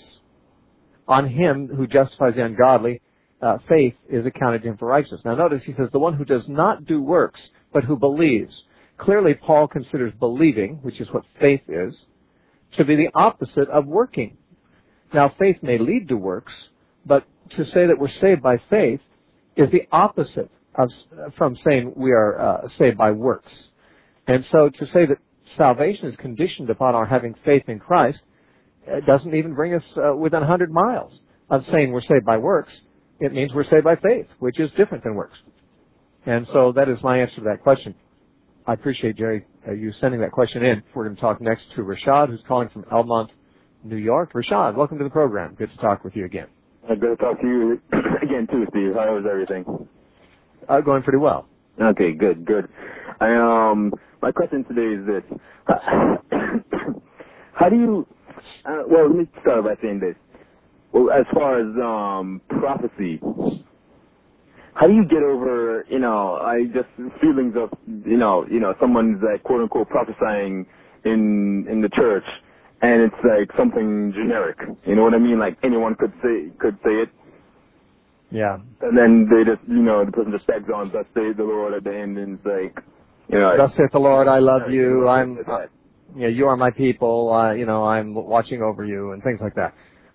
Speaker 2: on him who justifies the ungodly, faith is accounted to him for righteousness. Now notice he says the one who does not do works, but who believes. Clearly Paul considers believing, which is what faith is, to be the opposite of working. Now faith may lead to works, but to say that we're saved by faith is the opposite from saying we are saved by works. And so to say that salvation is conditioned upon our having faith in Christ doesn't even bring us within 100 miles of saying we're saved by works. It means we're saved by faith, which is different than works. And so that is my answer to that question. I appreciate, Jerry, you sending that question in. We're going to talk next to Rashad, who's calling from Elmont, New York. Rashad, welcome to the program. Good to talk with you again.
Speaker 7: Good to talk to you again too, Steve. How is everything?
Speaker 2: Going pretty well.
Speaker 7: Okay, good. My question today is this: how do you? Well, let me start by saying this. Well, as far as prophecy, how do you get over, feelings of, someone's like quote unquote prophesying in the church, and it's like something generic. You know what I mean? Like anyone could say it.
Speaker 2: Yeah.
Speaker 7: And then they just, the person just tags on, "Thus saith the Lord" at the end, and it's like,
Speaker 2: "Thus saith the Lord, I love you. You are my people. I'm watching over you," and things like that.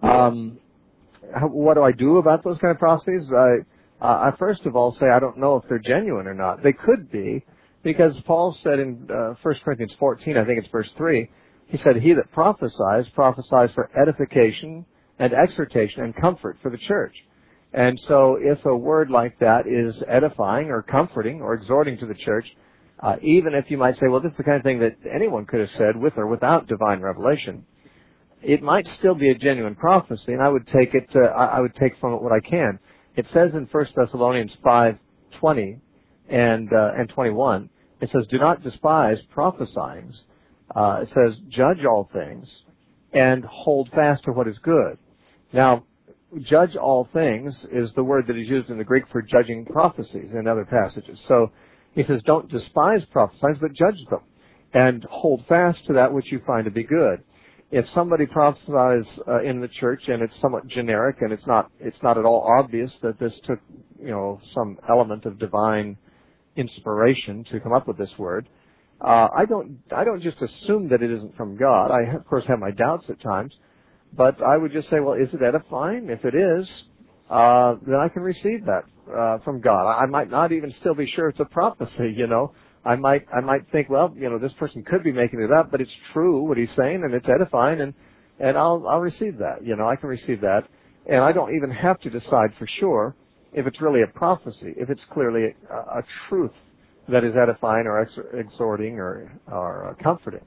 Speaker 2: What do I do about those kind of prophecies? I first of all say I don't know if they're genuine or not. They could be, because Paul said in 1 Corinthians 14, I think it's verse 3, he said, "He that prophesies for edification and exhortation and comfort for the church." And so if a word like that is edifying or comforting or exhorting to the church, even if you might say, well, this is the kind of thing that anyone could have said with or without divine revelation, it might still be a genuine prophecy, and I would take from it what I can. It says in 1 Thessalonians 5:20 and 21, it says, "Do not despise prophesying." It says, "Judge all things and hold fast to what is good." Now, judge all things is the word that is used in the Greek for judging prophecies in other passages. So he says, don't despise prophecies, but judge them and hold fast to that which you find to be good. If somebody prophesies in the church and it's somewhat generic and it's not at all obvious that this took some element of divine inspiration to come up with this word, I don't just assume that it isn't from God. I of course have my doubts at times, but I would just say, well, is it edifying? If it is, then I can receive that from God. I might not even still be sure it's a prophecy. I might think, well, this person could be making it up, but it's true what he's saying, and it's edifying, and I'll receive that. I can receive that, and I don't even have to decide for sure if it's really a prophecy, if it's clearly a truth that is edifying or exhorting or comforting.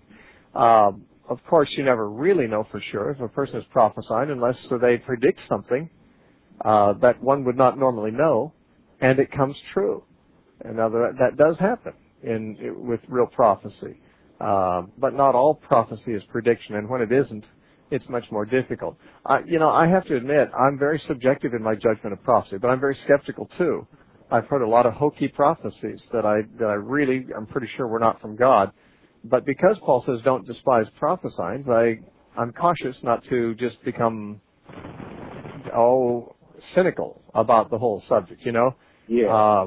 Speaker 2: Of course, you never really know for sure if a person is prophesying unless they predict something that one would not normally know, and it comes true. And now that does happen with real prophecy. But not all prophecy is prediction, and when it isn't, it's much more difficult. I have to admit, I'm very subjective in my judgment of prophecy, but I'm very skeptical too. I've heard a lot of hokey prophecies that I really, I'm pretty sure were not from God. But because Paul says don't despise prophesying, I'm cautious not to just become, cynical about the whole subject,
Speaker 7: Yeah.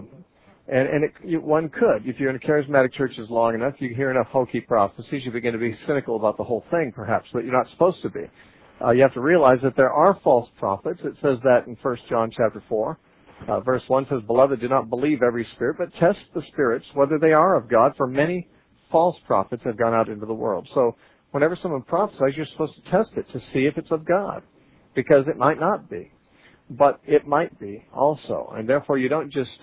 Speaker 2: One could, if you're in a charismatic churches long enough, you hear enough hokey prophecies, you begin to be cynical about the whole thing, perhaps, but you're not supposed to be. You have to realize that there are false prophets. It says that in 1 John chapter 4. Verse 1 says, "Beloved, do not believe every spirit, but test the spirits, whether they are of God, for many false prophets have gone out into the world." So whenever someone prophesies, you're supposed to test it to see if it's of God, because it might not be, but it might be also, and therefore you don't just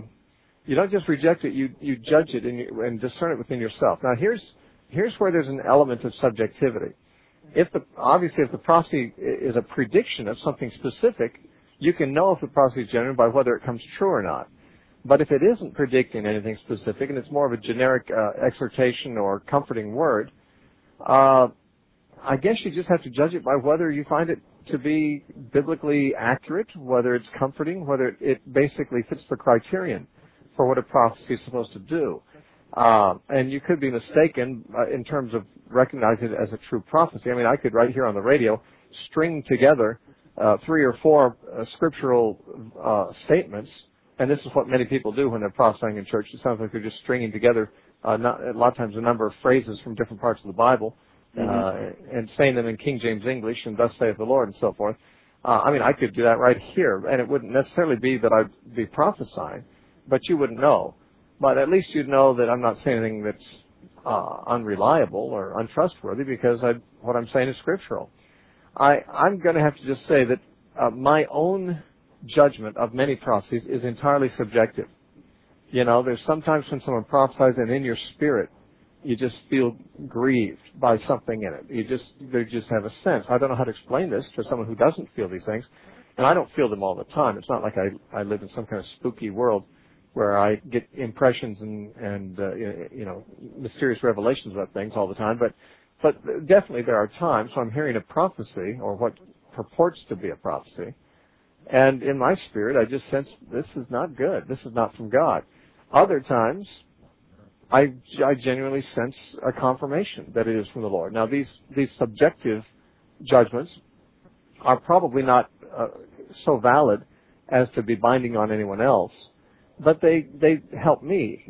Speaker 2: reject it. You judge it and discern it within yourself. Now here's where there's an element of subjectivity. If the prophecy is a prediction of something specific, you can know if the prophecy is genuine by whether it comes true or not. But if it isn't predicting anything specific and it's more of a generic exhortation or comforting word, I guess you just have to judge it by whether you find it to be biblically accurate, whether it's comforting, whether it basically fits the criterion for what a prophecy is supposed to do. And you could be mistaken in terms of recognizing it as a true prophecy. I mean, I could right here on the radio string together 3 or 4 scriptural statements, and this is what many people do when they're prophesying in church. It sounds like they're just stringing together a lot of times a number of phrases from different parts of the Bible and saying them in King James English and "Thus saith the Lord" and so forth. I could do that right here, and it wouldn't necessarily be that I'd be prophesying, but you wouldn't know. But at least you'd know that I'm not saying anything that's unreliable or untrustworthy, because what I'm saying is scriptural. I'm going to have to just say that my own judgment of many prophecies is entirely subjective. There's sometimes when someone prophesies and in your spirit you just feel grieved by something in it. They just have a sense. I don't know how to explain this to someone who doesn't feel these things. And I don't feel them all the time. It's not like I live in some kind of spooky world where I get impressions and mysterious revelations about things all the time. But definitely there are times when I'm hearing a prophecy or what purports to be a prophecy, and in my spirit I just sense this is not good. This is not from God. Other times I genuinely sense a confirmation that it is from the Lord. Now these subjective judgments are probably not so valid as to be binding on anyone else, but they help me.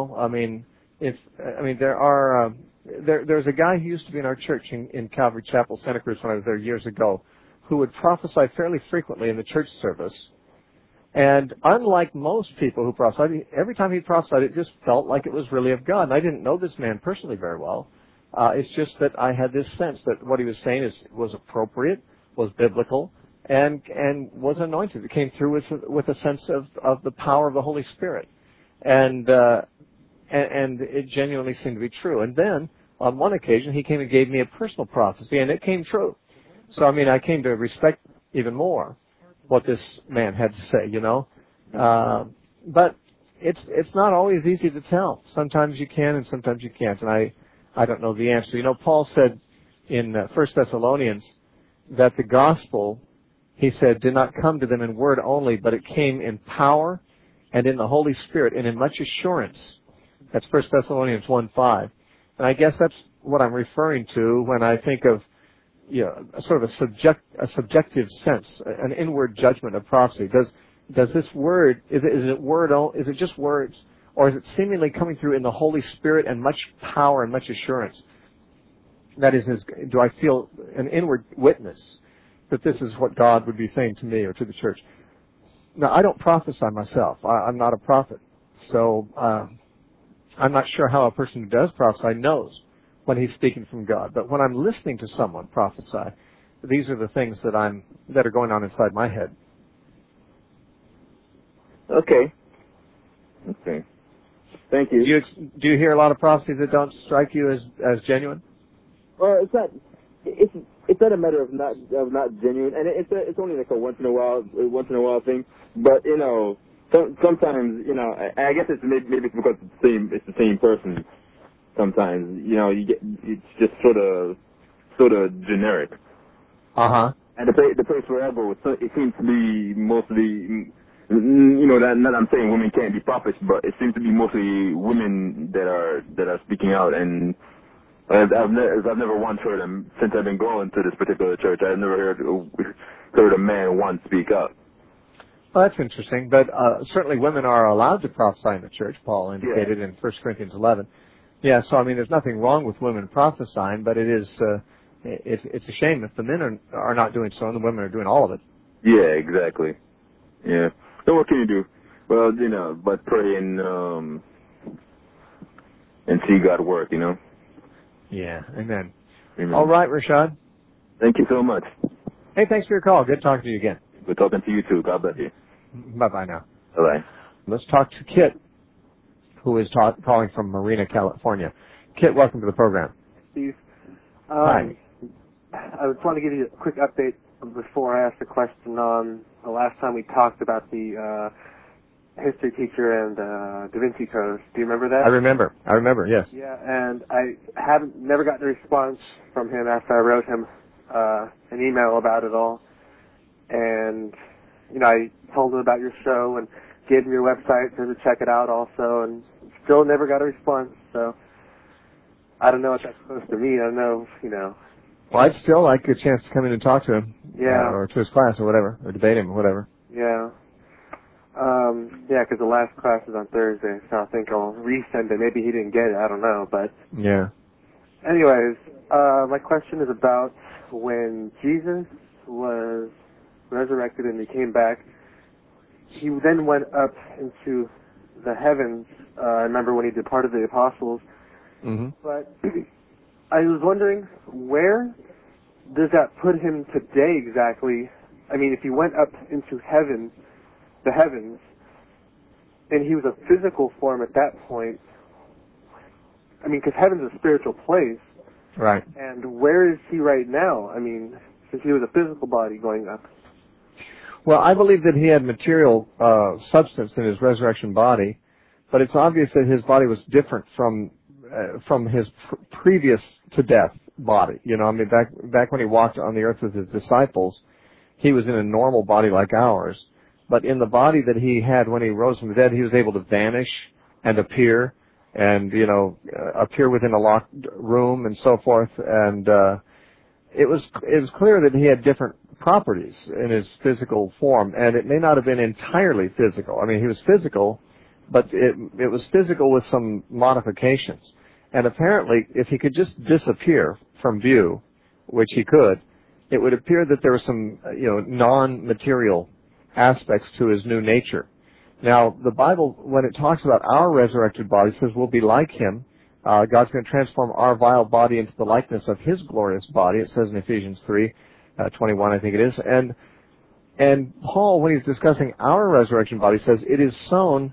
Speaker 2: There's a guy who used to be in our church in Calvary Chapel, Santa Cruz, when I was there years ago, who would prophesy fairly frequently in the church service. And unlike most people who prophesied, every time he prophesied, it just felt like it was really of God. And I didn't know this man personally very well. It's just that I had this sense that what he was saying was appropriate, was biblical, and was anointed. It came through with a sense of the power of the Holy Spirit. And it genuinely seemed to be true. And then, on one occasion, he came and gave me a personal prophecy, and it came true. So, I came to respect even more what this man had to say, But it's not always easy to tell. Sometimes you can, and sometimes you can't. And I don't know the answer. Paul said in 1 Thessalonians that the gospel, he said, did not come to them in word only, but it came in power and in the Holy Spirit and in much assurance. That's 1 Thessalonians 1:5. And I guess that's what I'm referring to when I think of sort of a subjective sense, an inward judgment of prophecy. Does this word, is it just words, or is it seemingly coming through in the Holy Spirit and much power and much assurance? That is, do I feel an inward witness that this is what God would be saying to me or to the church? Now, I don't prophesy myself. I'm not a prophet. So I'm not sure how a person who does prophesy knows when he's speaking from God. But when I'm listening to someone prophesy, these are the things that are going on inside my head.
Speaker 7: Okay. Thank you.
Speaker 2: Do you hear a lot of prophecies that don't strike you as genuine?
Speaker 7: Well, it's not a matter of not genuine, and it's only like a once in a while thing. But sometimes I guess it's maybe it's because it's the same person. Sometimes you get it's just sort of generic.
Speaker 2: And
Speaker 7: the place where I go, it seems to be mostly. Not I'm saying women can't be prophets, but it seems to be mostly women that are speaking out, and I've never once heard them since I've been going to this particular church. I've never heard a man once speak up.
Speaker 2: Well, that's interesting, but certainly women are allowed to prophesy in the church. Paul indicated in 1 Corinthians 11. Yeah, so there's nothing wrong with women prophesying, but it's a shame if the men are not doing so and the women are doing all of it.
Speaker 7: Yeah, exactly. Yeah. So what can you do? Well, but pray and see God work,
Speaker 2: Yeah, amen. All right, Rashad.
Speaker 7: Thank you so much.
Speaker 2: Hey, thanks for your call. Good talking to you again.
Speaker 7: Good talking to you too. God bless you.
Speaker 2: Bye-bye now.
Speaker 7: Bye-bye.
Speaker 2: Let's talk to Kit, who is calling from Marina, California. Kit, welcome to the program.
Speaker 8: Steve.
Speaker 2: Hi.
Speaker 8: I just want to give you a quick update before I ask the question on the last time we talked about the history teacher and Da Vinci Codes. Do you remember that?
Speaker 2: I remember, yes.
Speaker 8: Yeah, and I never gotten a response from him after I wrote him an email about it all. And, I told him about your show and gave him your website to check it out also, and still never got a response. So I don't know what that's supposed to mean. I don't know,
Speaker 2: Well, I'd still like a chance to come in and talk to him.
Speaker 8: Yeah.
Speaker 2: Or to his class or whatever, or debate him or whatever.
Speaker 8: Yeah. Because the last class is on Thursday, so I think I'll resend it. Maybe he didn't get it. I don't know, but...
Speaker 2: Yeah.
Speaker 8: Anyways, my question is about when Jesus was resurrected and he came back, he then went up into the heavens. I remember when he departed the apostles.
Speaker 2: Mm-hmm.
Speaker 8: But I was wondering, where does that put him today exactly? I mean, if he went up into heaven, the heavens, and he was a physical form at that point, I mean, because heaven's a spiritual place.
Speaker 2: Right.
Speaker 8: And where is he right now? I mean, since he was a physical body going up.
Speaker 2: Well, I believe that he had material substance in his resurrection body, but it's obvious that his body was different from his previous to death body. You know, I mean, back when he walked on the earth with his disciples, he was in a normal body like ours. But in the body that he had when he rose from the dead, he was able to vanish and appear, and appear within a locked room and so forth. And it was clear that he had different properties in his physical form, and it may not have been entirely physical. I mean, he was physical, but it was physical with some modifications. And apparently, if he could just disappear from view, which he could, it would appear that there were some non-material aspects to his new nature. Now, the Bible, when it talks about our resurrected body, says we'll be like him. God's going to transform our vile body into the likeness of his glorious body. It says in Ephesians 3:21, I think it is. And Paul, when he's discussing our resurrection body, says it is sown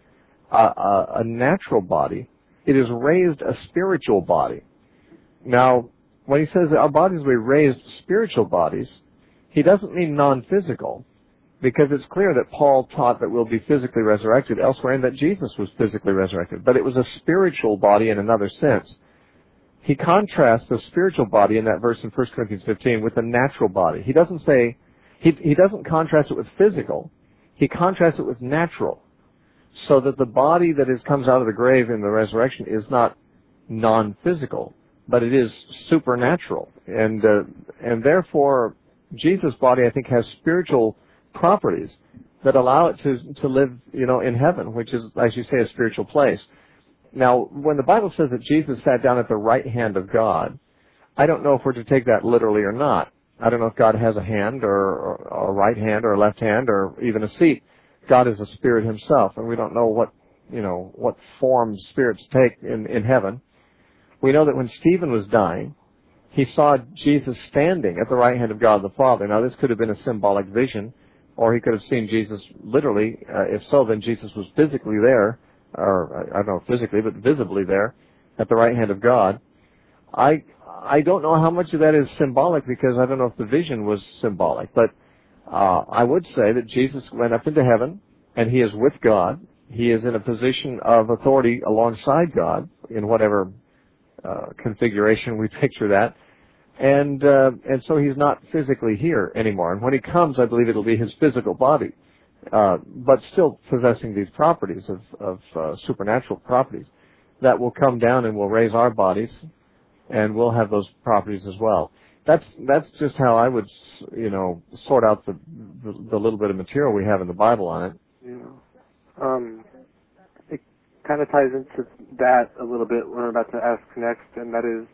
Speaker 2: a natural body. It is raised a spiritual body. Now, when he says that our bodies will be raised spiritual bodies, he doesn't mean non-physical, because it's clear that Paul taught that we'll be physically resurrected elsewhere and that Jesus was physically resurrected. But it was a spiritual body in another sense. He contrasts the spiritual body in that verse in 1 Corinthians 15 with the natural body. He doesn't say, he doesn't contrast it with physical. He contrasts it with natural, so that the body that comes out of the grave in the resurrection is not non-physical, but it is supernatural. And therefore, Jesus' body, I think, has spiritual properties that allow it to live, in heaven, which is, as you say, a spiritual place. Now, when the Bible says that Jesus sat down at the right hand of God, I don't know if we're to take that literally or not. I don't know if God has a hand or a right hand or a left hand or even a seat. God is a spirit himself, and we don't know what form spirits take in heaven. We know that when Stephen was dying, he saw Jesus standing at the right hand of God the Father. Now, this could have been a symbolic vision, or he could have seen Jesus literally. If so, then Jesus was physically there, or I don't know physically, but visibly there at the right hand of God. I don't know how much of that is symbolic, because I don't know if the vision was symbolic, but I would say that Jesus went up into heaven, and he is with God. He is in a position of authority alongside God in whatever configuration we picture that. And so he's not physically here anymore. And when he comes, I believe it'll be his physical body, but still possessing these properties of supernatural properties that will come down and will raise our bodies, and we'll have those properties as well. That's just how I would, sort out the little bit of material we have in the Bible on it.
Speaker 8: It kind of ties into that a little bit what I'm about to ask next, and that is,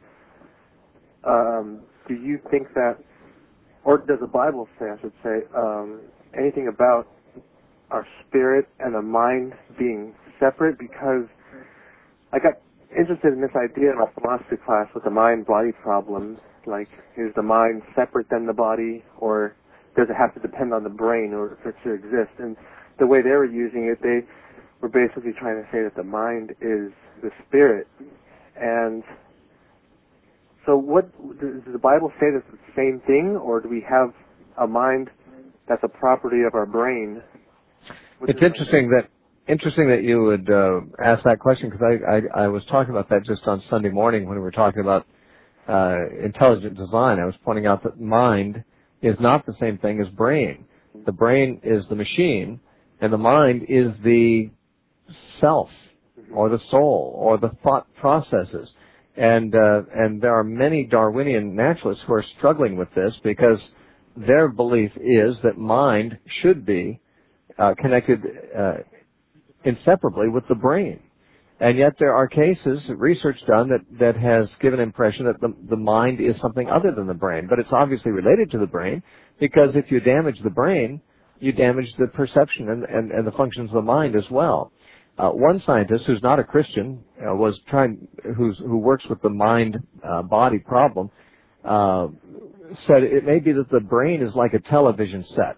Speaker 8: do you think that, or does the Bible say, I should say, anything about our spirit and the mind being separate? Because I got interested in this idea in my philosophy class with the mind-body problem. Like, is the mind separate than the body, or does it have to depend on the brain in order for it to exist? And the way they were using it, they were basically trying to say that the mind is the spirit. And so does the Bible say that it's the same thing, or do we have a mind that's a property of our brain?
Speaker 2: It's interesting that you would ask that question, because I was talking about that just on Sunday morning when we were talking about intelligent design. I was pointing out that mind is not the same thing as brain. The brain is the machine, and the mind is the self, or the soul, or the thought processes. And there are many Darwinian naturalists who are struggling with this, because their belief is that mind should be connected inseparably with the brain. And yet there are cases, research done, that has given impression that the mind is something other than the brain. But it's obviously related to the brain, because if you damage the brain, you damage the perception and the functions of the mind as well. One scientist who's not a Christian who works with the mind-body problem, said it may be that the brain is like a television set.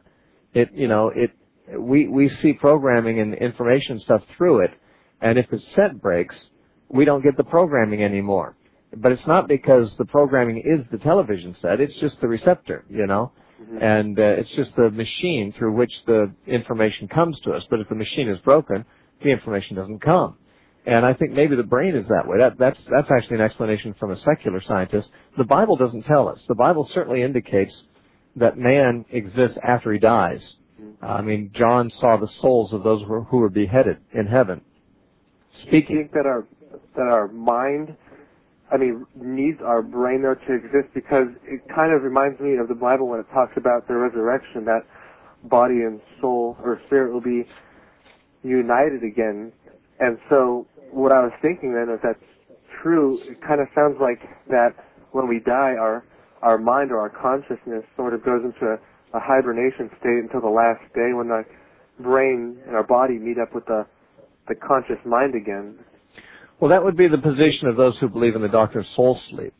Speaker 2: We see programming and information stuff through it, and if the set breaks, we don't get the programming anymore. But it's not because the programming is the television set; it's just the receptor, And it's just the machine through which the information comes to us. But if the machine is broken, the information doesn't come. And I think maybe the brain is that way. That's actually an explanation from a secular scientist. The Bible doesn't tell us. The Bible certainly indicates that man exists after he dies. I mean, John saw the souls of those who were beheaded in heaven. Speaking.
Speaker 8: Do you think that our mind, needs our brain though to exist? Because it kind of reminds me of the Bible when it talks about the resurrection, that body and soul or spirit will be united again. And so what I was thinking then, if that's true, it kind of sounds like that when we die, our mind or our consciousness sort of goes into a hibernation state until the last day when the brain and our body meet up with the conscious mind again.
Speaker 2: Well, that would be the position of those who believe in the doctrine of soul sleep.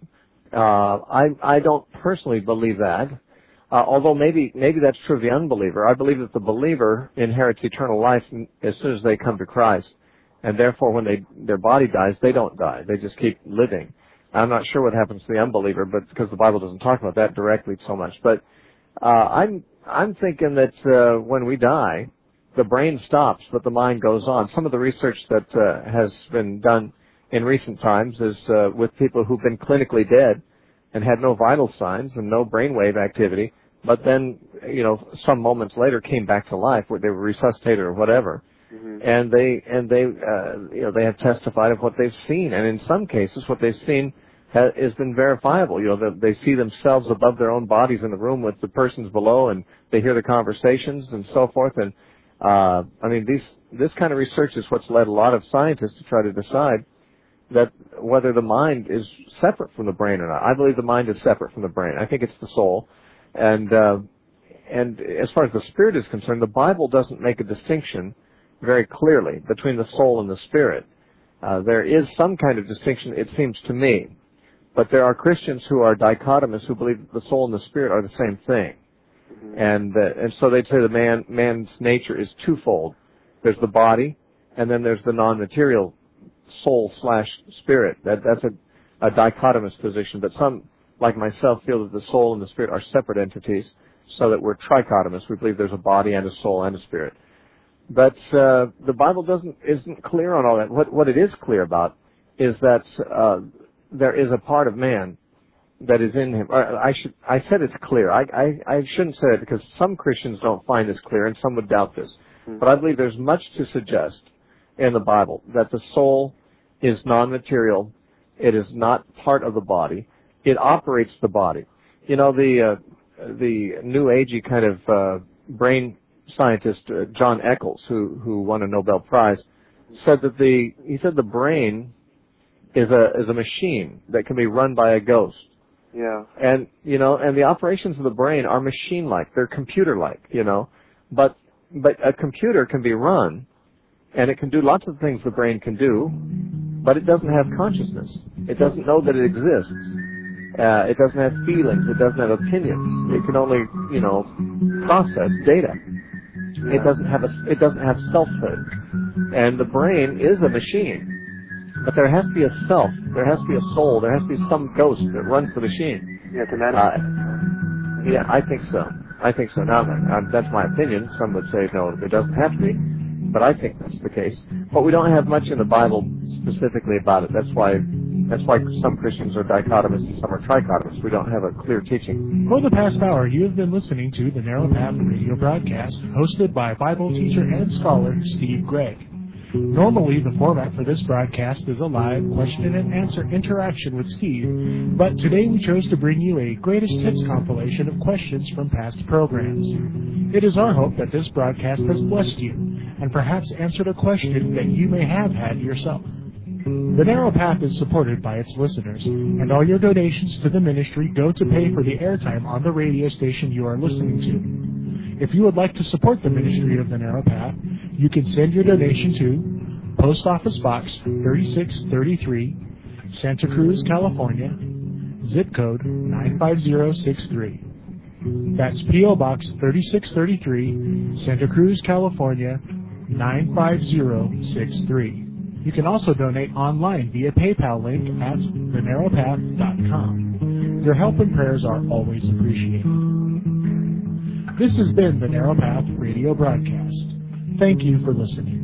Speaker 2: I don't personally believe that, although maybe that's true of the unbeliever. I believe that the believer inherits eternal life as soon as they come to Christ, and therefore when their body dies, they don't die. They just keep living. I'm not sure what happens to the unbeliever, but because the Bible doesn't talk about that directly so much. But I'm thinking that when we die, the brain stops, but the mind goes on. Some of the research that has been done in recent times is with people who've been clinically dead and had no vital signs and no brainwave activity, but then, some moments later came back to life, where they were resuscitated or whatever. Mm-hmm. And they have testified of what they've seen, and in some cases, what they've seen has been verifiable. They see themselves above their own bodies in the room with the persons below, and they hear the conversations and so forth. And this kind of research is what's led a lot of scientists to try to decide that whether the mind is separate from the brain or not. I believe the mind is separate from the brain. I think it's the soul. And as far as the spirit is concerned, the Bible doesn't make a distinction very clearly between the soul and the spirit. There is some kind of distinction, it seems to me. But there are Christians who are dichotomous, who believe that the soul and the spirit are the same thing. And so they'd say the man's nature is twofold. There's the body, and then there's the non-material soul/spirit. That's a dichotomous position. But some, like myself, feel that the soul and the spirit are separate entities, so that we're trichotomous. We believe there's a body and a soul and a spirit. But the Bible isn't clear on all that. What it is clear about is that there is a part of man that is in him. I said it's clear. I shouldn't say it because some Christians don't find this clear and some would doubt this. But I believe there's much to suggest in the Bible that the soul is non-material. It is not part of the body. It operates the body. The New Agey kind of brain scientist John Eccles, who won a Nobel Prize, said that the brain is a machine that can be run by a ghost.
Speaker 8: Yeah.
Speaker 2: And the operations of the brain are machine-like. They're computer-like, But a computer can be run, and it can do lots of things the brain can do, but it doesn't have consciousness. It doesn't know that it exists. It doesn't have feelings. It doesn't have opinions. It can only, process data. It doesn't have selfhood. And the brain is a machine. But there has to be a self. There has to be a soul. There has to be some ghost that runs the machine.
Speaker 8: Yeah, to manifest.
Speaker 2: Yeah, I think so. Now, that's my opinion. Some would say, no, it doesn't have to be. But I think that's the case. But we don't have much in the Bible specifically about it. That's why some Christians are dichotomous and some are trichotomous. We don't have a clear teaching.
Speaker 1: For the past hour, you have been listening to the Narrow Path radio broadcast, hosted by Bible teacher and scholar Steve Gregg. Normally, the format for this broadcast is a live question and answer interaction with Steve, but today we chose to bring you a greatest hits compilation of questions from past programs. It is our hope that this broadcast has blessed you and perhaps answered a question that you may have had yourself. The Narrow Path is supported by its listeners, and all your donations to the ministry go to pay for the airtime on the radio station you are listening to. If you would like to support the ministry of the Narrow Path, you can send your donation to Post Office Box 3633, Santa Cruz, California, zip code 95063. That's P.O. Box 3633, Santa Cruz, California, 95063. You can also donate online via PayPal link at thenarrowpath.com. Your help and prayers are always appreciated. This has been the Narrow Path Radio Broadcast. Thank you for listening.